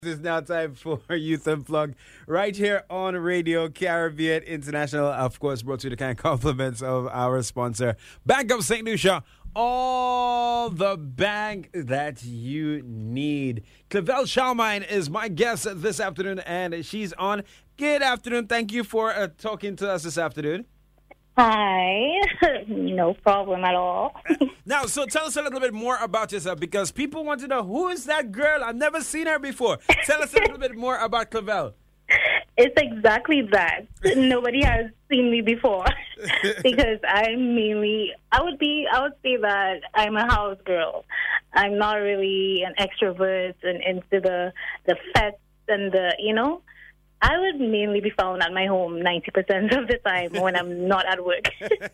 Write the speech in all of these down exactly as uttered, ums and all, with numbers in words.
It's now time for Youth Unplugged right here on Radio Caribbean International. Of course, brought to you the kind compliments of our sponsor, Bank of Saint Lucia. All the bank that you need. Clavell Charlemagne is my guest this afternoon, and she's on. Good afternoon. Thank you for uh, talking to us this afternoon. Hi. No problem at all. Now, so tell us a little bit more about yourself, because people want to know, who is that girl? I've never seen her before. Tell us a little bit more about Clavell. It's exactly that. Nobody has seen me before because I'm mainly, I would be, I would say that I'm a house girl. I'm not really an extrovert and into the, the fest and the, you know. I would mainly be found at my home ninety percent of the time when I'm not at work.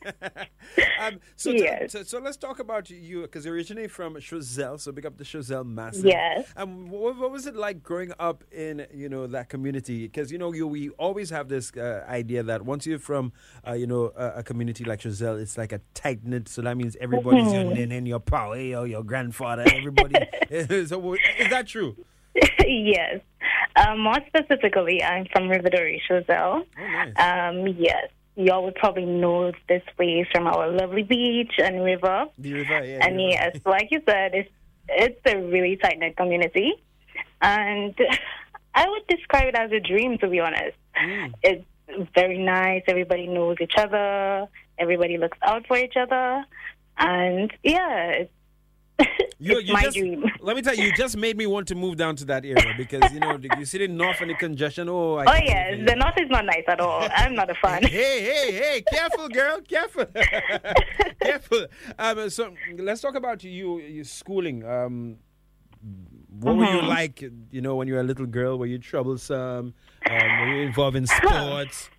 um, so, yes. so, so let's talk about you, because you're originally from Choiseul, so big up the Choiseul Massive. Yes. Um, what, what was it like growing up in, you know, that community? Because, you know, you, we always have this uh, idea that once you're from, uh, you know, a, a community like Choiseul, it's like a tight-knit, so that means everybody's Mm-hmm. your nene, your pa, your, your grandfather, everybody. So is that true? Yes. Um, more specifically, I'm from Riverdale, Choiseul. Oh, nice. Um, yes. Y'all would probably know this place from our lovely beach and river. The river, yeah. And the river. yes, like you said, it's, it's a really tight-knit community. And I would describe it as a dream, to be honest. Mm. It's very nice. Everybody knows each other. Everybody looks out for each other. And, yeah, it's You, it's you my just, dream. Let me tell you, you just made me want to move down to that area, because, you know, you see the north and the congestion. Oh, I Oh, can't yes. even- The north is not nice at all. I'm not a fan. Hey, hey, hey, careful, girl, careful. Careful. Um, so let's talk about you, your schooling. Um, what were you Mhm. like, you know, when you were a little girl? Were you troublesome? Um, were you involved in sports?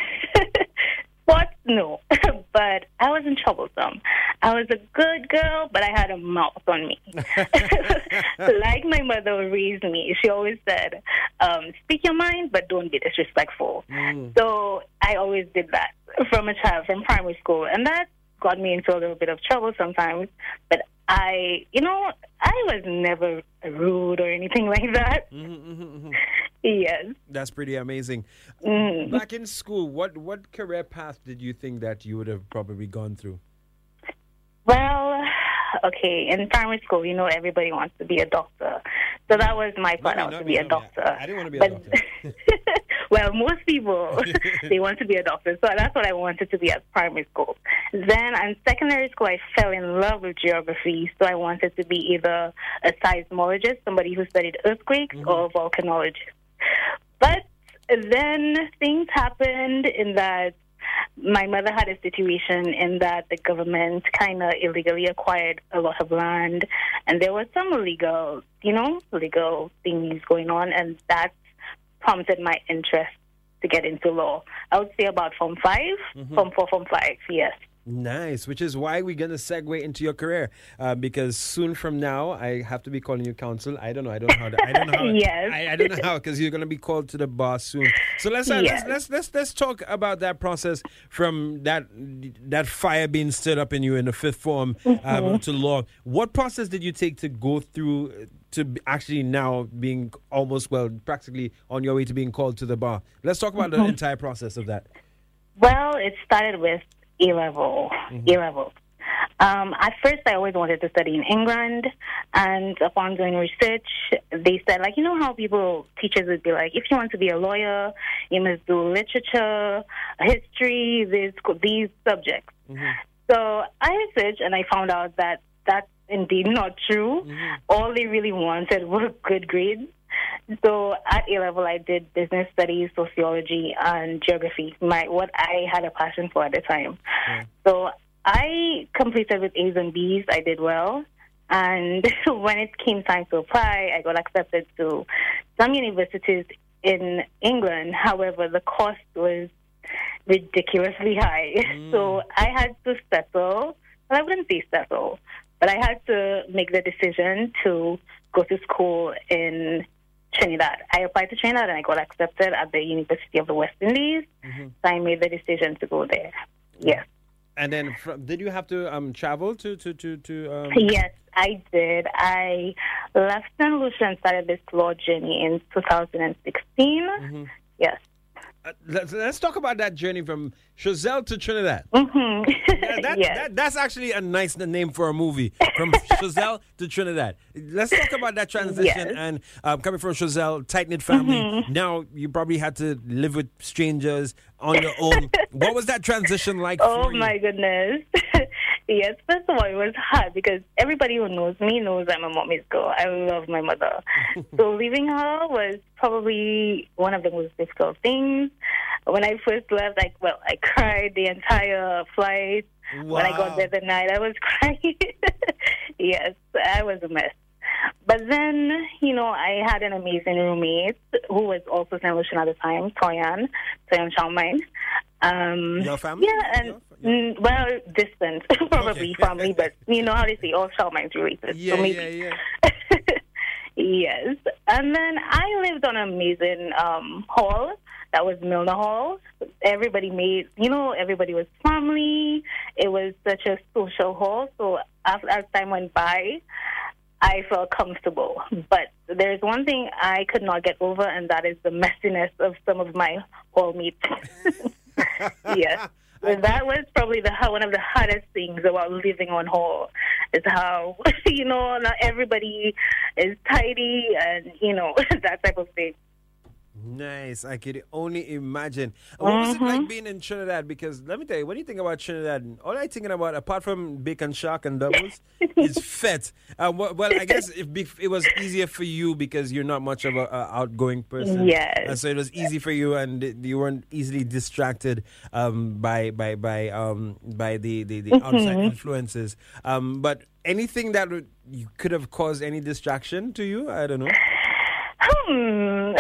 Sports, no. But I wasn't troublesome. I was a good girl, but I had a mouth on me. Like my mother raised me, she always said, um, speak your mind, but don't be disrespectful. Mm. So I always did that from a child, from primary school. And that got me into a little bit of trouble sometimes. But I, you know, I was never rude or anything like that. Mm-hmm, mm-hmm, mm-hmm. Yes. That's pretty amazing. Mm. Back in school, what, what career path did you think that you would have probably gone through? Well, okay, in primary school, you know, everybody wants to be a doctor. So that was my plan, me, out not to me, be a not me. doctor. I didn't want to be a But- doctor. Well, most people, they want to be a doctor. So that's what I wanted to be at primary school. Then in secondary school, I fell in love with geography. So I wanted to be either a seismologist, somebody who studied earthquakes, Mm-hmm. or a volcanologist. But then things happened in that my mother had a situation in that the government kind of illegally acquired a lot of land, and there was some illegal, you know, legal things going on, and that prompted my interest to get into law. I would say about Form five, Mm-hmm. Form four, Form five, yes. Nice, which is why we're going to segue into your career, uh, because soon from now, I have to be calling you counsel. I don't know. I don't know how. To, I don't know how. Yes. I, I don't know how, because you're going to be called to the bar soon. So let's, uh, Yes. let's let's let's let's talk about that process from that that fire being stirred up in you in the fifth form um, Mm-hmm. to law. What process did you take to go through to be actually now being almost, well, practically on your way to being called to the bar? Let's talk about Mm-hmm. the entire process of that. Well, it started with A-level, Mm-hmm. A-level. Um, at first, I always wanted to study in England, and upon doing research, they said, like, you know how people, teachers would be like, if you want to be a lawyer, you must do literature, history, these, these subjects. Mm-hmm. So I researched, and I found out that that's indeed not true. Mm-hmm. All they really wanted were good grades. So at A-level, I did business studies, sociology, and geography, my what I had a passion for at the time. Yeah. So I completed with A's and B's. I did well. And when it came time to apply, I got accepted to some universities in England. However, the cost was ridiculously high. Mm. So I had to settle. Well, I wouldn't say settle, but I had to make the decision to go to school in Trinidad. I applied to Trinidad and I got accepted at the University of the West Indies. Mm-hmm. So I made the decision to go there. Yes. And then, from, did you have to um travel to to to to? Um... Yes, I did. I left Saint Lucia and started this law journey in two thousand sixteen. Mm-hmm. Yes. Uh, let's, let's talk about that journey from Chazelle to Trinidad. Mm-hmm. Yeah, that, yes. that, that's actually a nice name for a movie, from Chazelle to Trinidad. Let's talk about that transition. Yes. And um, coming from Chazelle, tight-knit family, Mm-hmm. now you probably had to live with strangers on your own. What was that transition like Oh, for you? my goodness. Yes, first of all, it was hard because everybody who knows me knows I'm a mommy's girl. I love my mother. So leaving her was probably one of the most difficult things. When I first left, like, well, I cried the entire flight. Wow. When I got there the night, I was crying. Yes, I was a mess. But then, you know, I had an amazing roommate who was also Saint Lucian at the time, Toyan, Toyan Charlemagne. Um, Your family? Yeah, and Your, your... mm, well, distant, probably Okay. family, but you know how they say all Charlemagne's related. Yeah, so maybe. yeah, yeah. Yes. And then I lived on an amazing um, hall. That was Milner Hall. Everybody made, you know, everybody was family. It was such a social hall. So as, as time went by, I felt comfortable. But there's one thing I could not get over, and that is the messiness of some of my hall mates. Yes. So that was probably the one of the hardest things about living on hall, is how, you know, not everybody is tidy and, you know, that type of thing. Nice. I could only imagine. What was Mm-hmm. it like being in Trinidad? Because let me tell you, when you think about Trinidad, all I'm thinking about, apart from bacon shark and doubles, is fete. Uh, well, well, I guess if bef- it was easier for you because you're not much of an outgoing person. Yes. Uh, so it was easy for you, and it- you weren't easily distracted um, by by by um, by the the, the outside influences. Um, but anything that would, you could have caused any distraction to you, I don't know. Hmm.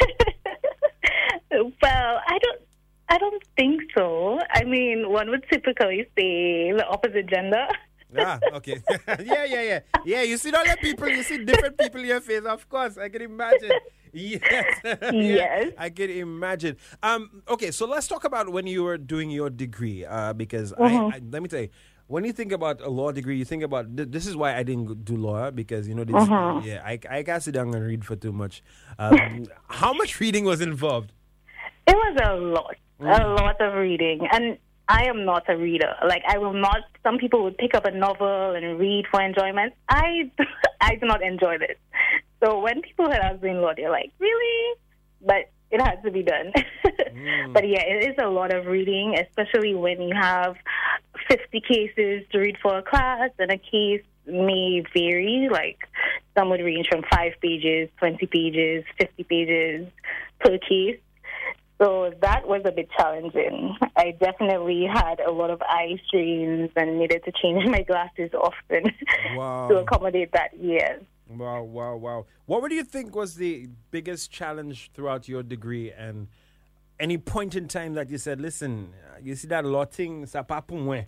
Well, I don't. I don't think so. I mean, one would typically say the opposite gender. Ah, okay. yeah, yeah, yeah. Yeah, you see all the people, you see different people in your face. Of course, I can imagine. Yes. Yeah, Yes. I can imagine. Um, okay, so let's talk about when you were doing your degree, uh, because Mhm. I, I, let me tell you, when you think about a law degree, you think about, th- this is why I didn't go- do law, because, you know, this, Mhm. yeah, I, I can't sit down and read for too much. Um, how much reading was involved? It was a lot, a lot of reading, and I am not a reader. Like, I will not. Some people would pick up a novel and read for enjoyment. I, I do not enjoy this. So when people heard I was doing law, they're like, "Really?" But it has to be done. Mm. But yeah, it is a lot of reading, especially when you have fifty cases to read for a class, and a case may vary. Like, some would range from five pages, twenty pages, fifty pages per case. So that was a bit challenging. I definitely had a lot of eye strains and needed to change my glasses often Wow. to accommodate that, yes. Wow, wow, wow. What would you think was the biggest challenge throughout your degree, and any point in time that you said, listen, uh, you see that law thing, ça pas pour moi?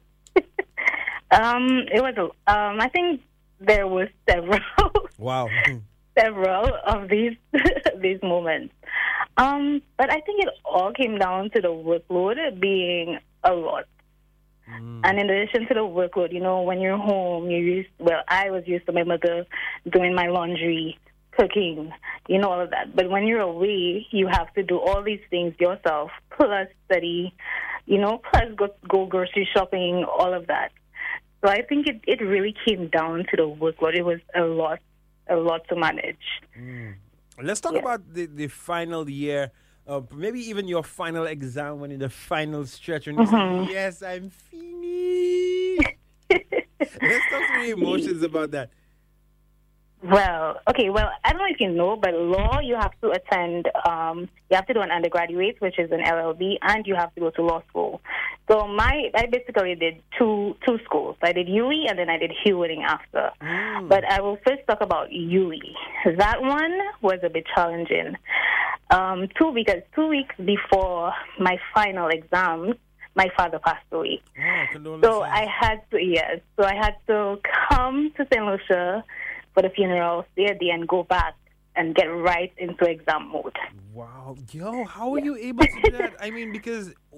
Um, it was, um, I think there were several, Wow. several of these these moments. Um, but I think it all came down to the workload being a lot. Mm. And in addition to the workload, you know, when you're home, you're used, well, I was used to my mother doing my laundry, cooking, you know, all of that. But when you're away, you have to do all these things yourself, plus study, you know, plus go, go grocery shopping, all of that. So I think it, it really came down to the workload. It was a lot, a lot to manage. Mm. Let's talk Yeah. about the, the final year, uh, maybe even your final exam, when in the final stretch, when you Mhm. say, yes, I'm finished. Let's talk to the emotions about that. Well, okay, well, I don't know if you know, but law, you have to attend, um, you have to do an undergraduate, which is an L L B, and you have to go to law school. So my, I basically did two two schools. I did U I, and then I did Hewitting after. Mm. But I will first talk about U I. That one was a bit challenging. Um, two, because two weeks before my final exams, my father passed away. Oh, condolences. So I had to, yes, so I had to come to Saint Lucia for the funeral, stay at the end, go back, and get right into exam mode. Wow. Yo, how are you able to do that? I mean, because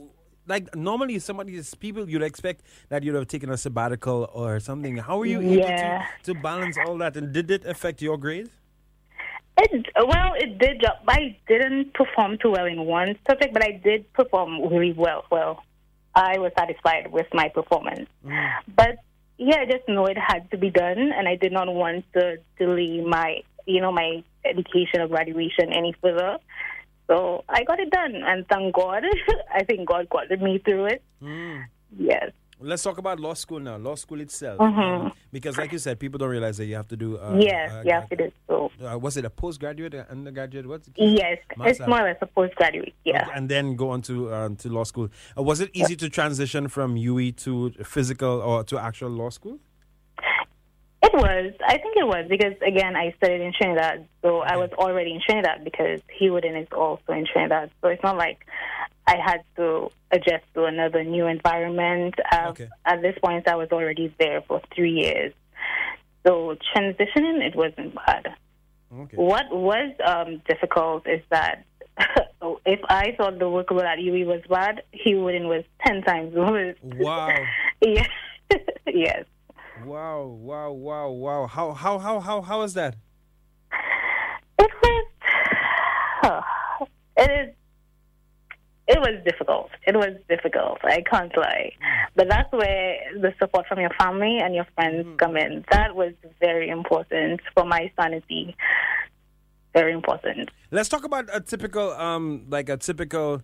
like normally somebody is people you'd expect that you'd have taken a sabbatical or something. How were you able Yeah. to, to balance all that? And did it affect your grades? It, well, it did. I didn't perform too well in one subject, but I did perform really well. Well, I was satisfied with my performance. Mm. But yeah, I just know it had to be done, and I did not want to delay my, you know, my education or graduation any further. So I got it done, and thank God. I think God got me through it. Mm. Yes. Let's talk about law school now. Law school itself, Mm-hmm. um, because like you said, people don't realize that you have to do. Uh, Yes, uh, you have to do so. Uh, was it a postgraduate, uh, undergraduate? What's the case? Yes, Master. it's more or less a postgraduate. Yeah. Okay, and then go on to um, to law school. Uh, was it easy to transition from U E to physical or to actual law school? It was. I think it was because, again, I studied in Trinidad. So I was already in Trinidad because Hewden is also in Trinidad. So it's not like I had to adjust to another new environment. Uh, Okay. At this point, I was already there for three years. So transitioning, it wasn't bad. Okay. What was um, difficult is that if I thought the workload at U E was bad, Hewden was ten times worse. Wow. Yes. Yes. Wow, wow, wow, wow. How how how how how is that? It was. Oh, it is. It was difficult. It was difficult. I can't lie, but that's where the support from your family and your friends Mm. come in. That was very important for my sanity. Very important. Let's talk about a typical um like a typical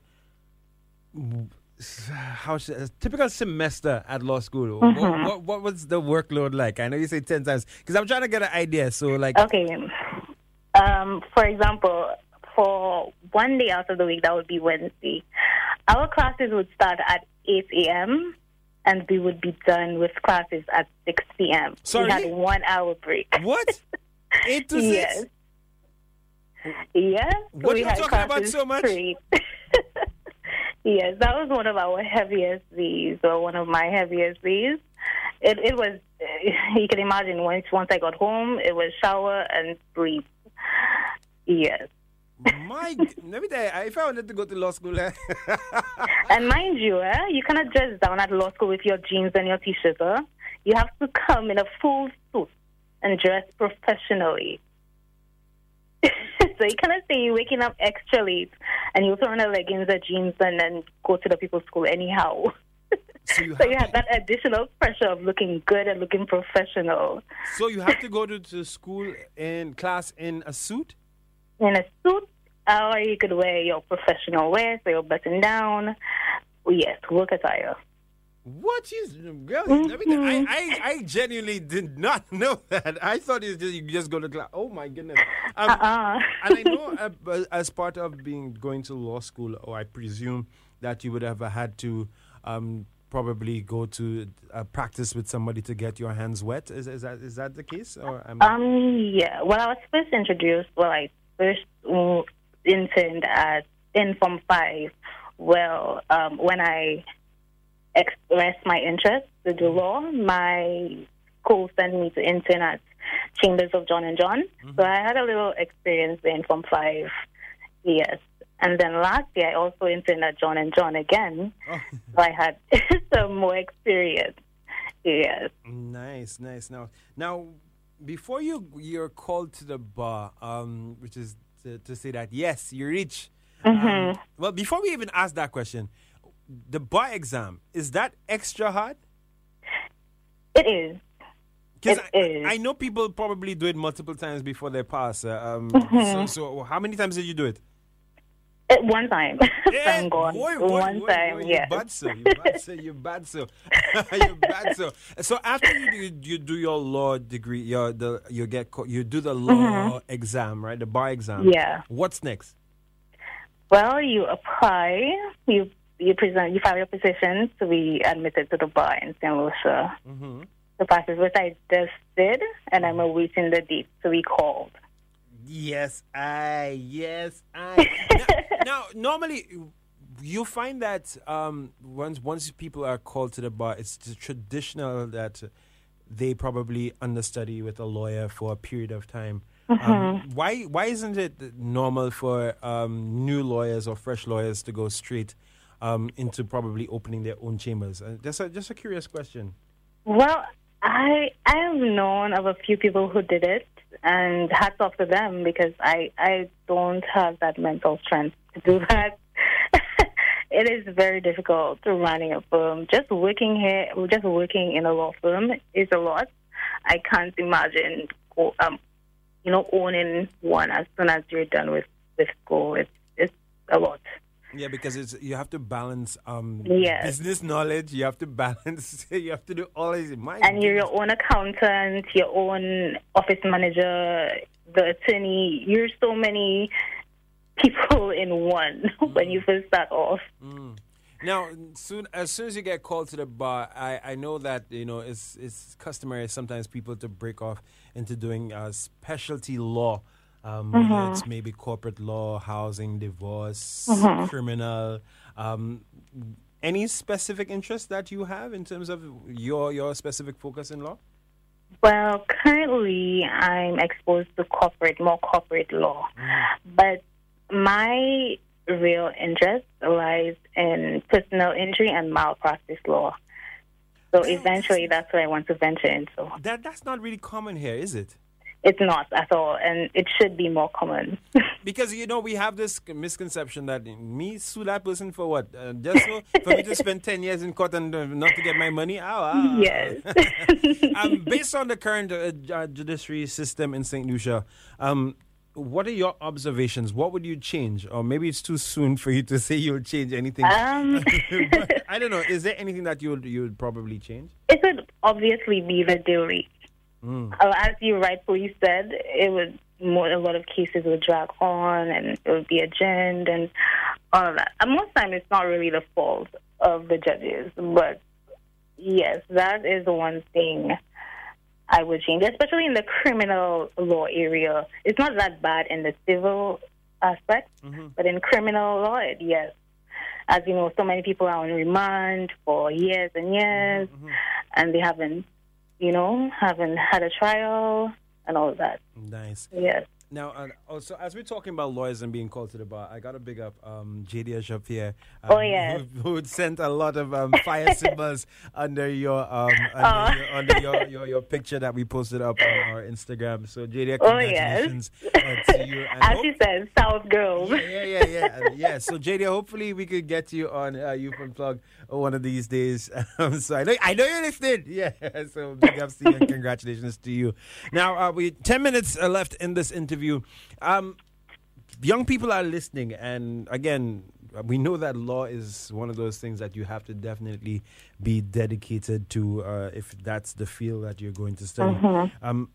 how should, a typical semester at law school. Mm-hmm. What, what what was the workload like? I know you say ten times because I'm trying to get an idea. So like Okay. Um, for example, for one day out of the week, that would be Wednesday. Our classes would start at eight a.m. and we would be done with classes at six p.m. Sorry? We had one hour break. what? Eight to Yes. six? Yes. What we are you had talking about classes so much? straight. Yes, that was one of our heaviest days, or one of my heaviest days. It it was, you can imagine, once once I got home, it was shower and sleep. Yes. My, g- let me tell you, if I wanted to go to law school, eh? And mind you, eh, you cannot dress down at law school with your jeans and your t-shirt. Eh? You have to come in a full suit and dress professionally. So you cannot say you're waking up extra late and you throw on a leggings or jeans and then go to the people's school anyhow. So you, So have you have to, that additional pressure of looking good and looking professional. so you have to go to, to school in class in a suit? In a suit, or you could wear your professional wear, so you're button down. Yes, work attire. What is girl? Let me tell- I, I I genuinely did not know that. I thought it just, you just go to class. Oh my goodness! Um, Uh-uh. And I know uh, as part of being going to law school, or I presume that you would have had to um, probably go to uh, practice with somebody to get your hands wet. Is is that is that the case? Or am I- Um, yeah. Well, I was first introduced, well, I first uh, interned at Inform five. Well, um, when I expressed my interest to do law, my school sent me to intern at Chambers of John and John. So I had a little experience in Inform five, yes. And then last year, I also interned at John and John again. Oh. So I had some more experience, yes. Nice, nice. Now, now, before you you're called to the bar, um, which is to, to say that yes, you reach. Um, well, before we even ask that question, the bar exam, is that extra hard? It is. Because It I, is. I know people probably do it multiple times before they pass. Uh, um, Mm-hmm. so, so how many times did you do it? It, one time. Thank God. boy, boy, one boy, time, boy, yes. You bad so, you bad so, you bad so, you bad so. So after you do, you do your law degree, your the you get co- you do the law exam, right? The bar exam. Mm-hmm. Yeah. What's next? Well, you apply, you you present, you file your petition to be admitted to the bar in Saint Lucia. Mm-hmm. The process, which I just did, and I'm awaiting the date to be called. Yes, I. Yes, I. now, now, normally, you find that um, once once people are called to the bar, it's the traditional that they probably understudy with a lawyer for a period of time. Mm-hmm. Um, why why isn't it normal for um, new lawyers or fresh lawyers to go straight um, into probably opening their own chambers? Uh, just a just a curious question. Well, I I have known of a few people who did it, and hats off to them because I I don't have that mental strength to do that. It is very difficult to running a firm. Just working here, just working in a law firm is a lot. I can't imagine, um, you know, owning one as soon as you're done with, with school. It's it's a lot. Yeah, because it's you have to balance um, yes. business knowledge. You have to balance. You have to do all these. My and you're your own accountant, your own office manager, the attorney. You're so many people in one mm. when you first start off. Mm. Now, soon as soon as you get called to the bar, I, I know that you know it's it's customary sometimes people to break off into doing uh, specialty law. Um, mm-hmm. It's maybe corporate law, housing, divorce, mm-hmm. criminal. Um, any specific interest that you have in terms of your your specific focus in law? Well, currently I'm exposed to corporate, more corporate law, mm-hmm. but my real interest lies in personal injury and malpractice law. So well, eventually that's what I want to venture into. That That's not really common here, is it? It's not at all, and it should be more common. Because, you know, we have this misconception that me sue that person for what? Uh, just so for me to spend ten years in court and uh, not to get my money? Oh, oh. Yes. um, based on the current uh, judiciary system in Saint Lucia, um, what are your observations? What would you change? Or maybe it's too soon for you to say you'll change anything. Um, I don't know. Is there anything that you would, you would probably change? It would obviously be the deal rate. Mm. Uh, as you rightfully said, it would more, a lot of cases would drag on and it would be adjourned and all of that. And most time it's not really the fault of the judges, but yes, that is the one thing I would change, especially in the criminal law area. It's not that bad in the civil aspect, mm-hmm. but in criminal law, it, yes. As you know, so many people are on remand for years and years, mm-hmm. and they haven't, you know, haven't had a trial and all of that. Nice. Yes. Now, uh, also, as we're talking about lawyers and being called to the bar, I got to big up um, J D Ashapierre. Um, oh, yes. Who, who sent a lot of um, fire symbols under, your, um, under, oh. your, under your, your, your picture that we posted up on our Instagram. So, J D, congratulations oh, yes. uh, to you. And as you said, South Girls. Yeah, yeah, yeah. yeah. uh, yeah. So, J D, hopefully we could get you on uh, Youth Unplugged one of these days. Um, so, I know, I know you're listening. Yeah. So, big ups to you and congratulations to you. Now, uh, we ten minutes uh, left in this interview. Um, young people are listening, and again, we know that law is one of those things that you have to definitely be dedicated to uh, if that's the field that you're going to study. Mm-hmm. Um,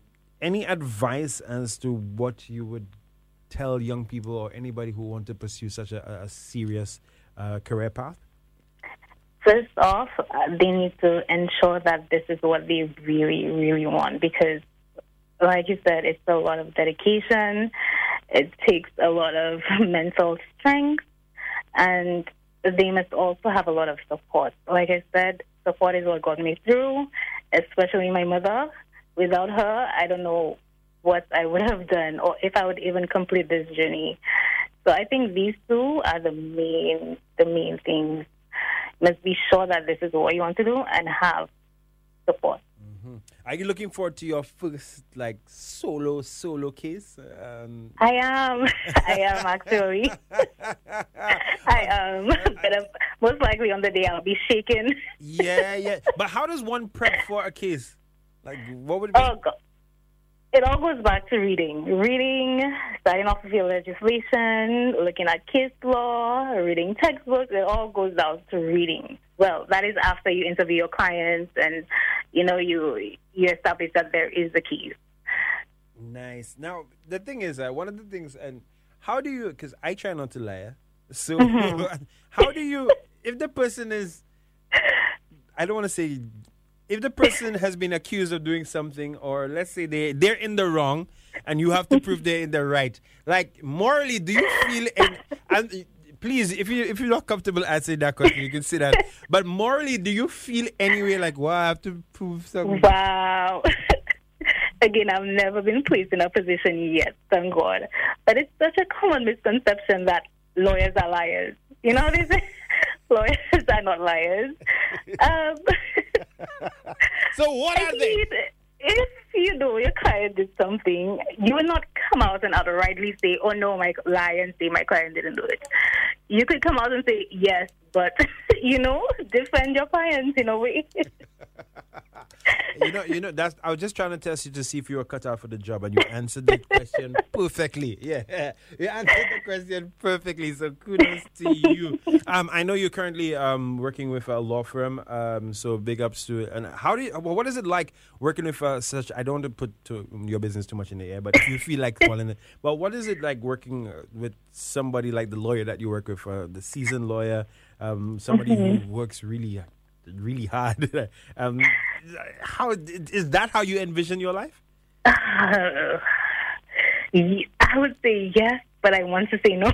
any advice as to what you would tell young people or anybody who want to pursue such a, a serious uh, career path? First off, uh, they need to ensure that this is what they really, really want, because like you said, it's a lot of dedication. It takes a lot of mental strength, and they must also have a lot of support. Like I said, support is what got me through, especially my mother. Without her, I don't know what I would have done or if I would even complete this journey. So I think these two are the main, the main things. You must be sure that this is what you want to do and have support. Mm-hmm. Are you looking forward to your first, like, solo, solo case? Um... I am. I am, actually. I am. But um, most likely on the day I'll be shaken. Yeah, yeah. But how does one prep for a case? Like, what would it be? Oh, God. It all goes back to reading. Reading, starting off with your legislation, looking at case law, reading textbooks. It all goes down to reading. Well, that is after you interview your clients and, you know, you you establish that there is a case. Nice. Now, the thing is, uh, one of the things, and how do you, because I try not to lie, so mm-hmm. how do you, if the person is, I don't want to say, if the person has been accused of doing something, or let's say they, they're in the wrong, and you have to prove they're in the right, like, morally, do you feel, and, and please, if, you, if you're not comfortable answering that question, you can say that, but morally, do you feel anyway like, wow, I have to prove something? Wow. Again, I've never been placed in a position yet, thank God. But it's such a common misconception that lawyers are liars. You know what I say? Lawyers are not liars. Um, So what I are they? mean, if you know your client did something, you will not come out and outrightly say, "Oh no, my lie," and say my client didn't do it. You could come out and say yes, but you know, defend your clients in a way. You know, you know. That's. I was just trying to test you to see if you were cut out for the job, and you answered the question perfectly. Yeah, you answered the question perfectly. So kudos to you. Um, I know you're currently um working with a law firm. Um, so big ups to it. And how do you? Well, what is it like working with uh, such? I don't want to put to your business too much in the air, but if you feel like calling it. But what is it like working uh, with somebody like the lawyer that you work with, uh, the seasoned lawyer, um, somebody Mm-hmm. who works really really hard. um, how is that? How you envision your life? Uh, ye- I would say yes, but I want to say no.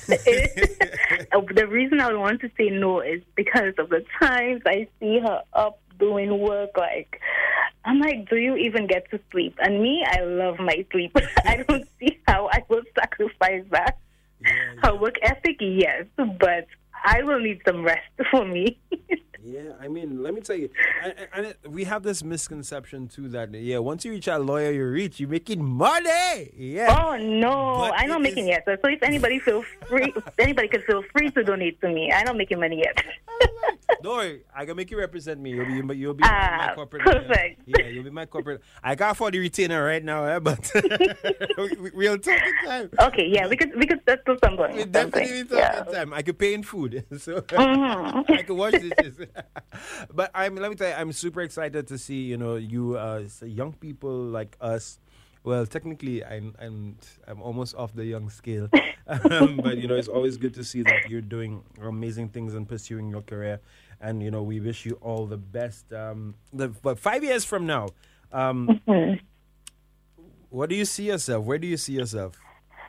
The reason I want to say no is because of the times I see her up doing work. Like, I'm like, do you even get to sleep? And me, I love my sleep. I don't see how I will sacrifice that. Yeah, Her work ethic, yes, but I will need some rest for me. yeah. I mean, let me tell you, and, and it, we have this misconception too that yeah, once you reach that lawyer, you reach, you're making money. Yeah. Oh no, But I'm it not making is- yet. So if anybody feel free, anybody can feel free to donate to me. I'm not making money yet. Don't worry, I can make you represent me. You'll be, you'll be my, my Ah, corporate. perfect. Yeah, you'll be my corporate. I can't afford the retainer right now, eh, but we, we'll talk in time. Okay, yeah, we could we could settle something. We something. definitely talk Yeah. in time. I could pay in food, so Mhm. I could wash dishes. But I'm let me tell you, I'm super excited to see you know you uh, s- young people like us. Well, technically, I'm I'm I'm almost off the young scale, um, but you know it's always good to see that you're doing amazing things and pursuing your career, and you know we wish you all the best. Um, the, but five years from now, um, Mhm. what do you see yourself? Where do you see yourself?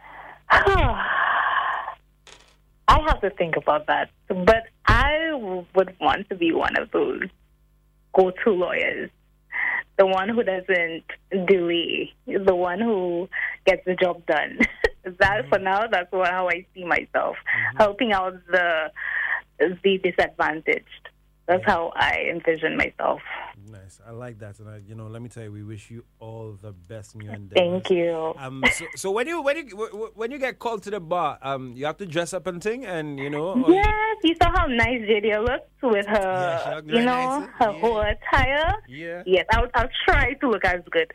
I have to think about that, but I would want to be one of those go-to lawyers, the one who doesn't delay, the one who gets the job done. That for now, that's what, how I see myself, helping out the the disadvantaged. That's how I envision myself. Nice, I like that, and I, you know, let me tell you, we wish you all the best in your endeavors. Thank you. Um, so, so when you when you w- w- when you get called to the bar, um, you have to dress up and thing, and you know. or- Yes, you saw how nice J D looked with Yeah, her, she looked you very know, nice, her yeah. whole attire. Yeah. Yes, I'll, I'll try to look as good.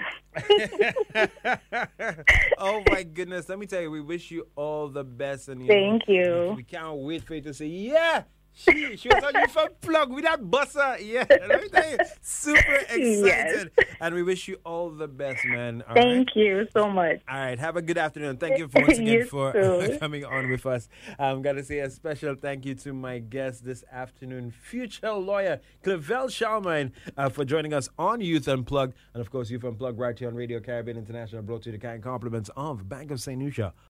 Oh my goodness! Let me tell you, we wish you all the best, and you know, Thank you. We, we can't wait for you to say, yeah. She she was on you from plug with that busser. Yeah, let me tell you, super excited. Yes. And we wish you all the best, man. All Thank right? you so much. All right, have a good afternoon. Thank you for once again You for too. coming on with us. I'm gonna say a special thank you to my guest this afternoon, future lawyer Clavell Charlemagne, uh, for joining us on Youth Unplugged, and of course Youth Unplugged right here on Radio Caribbean International, brought to you the kind compliments of Bank of Saint Lucia.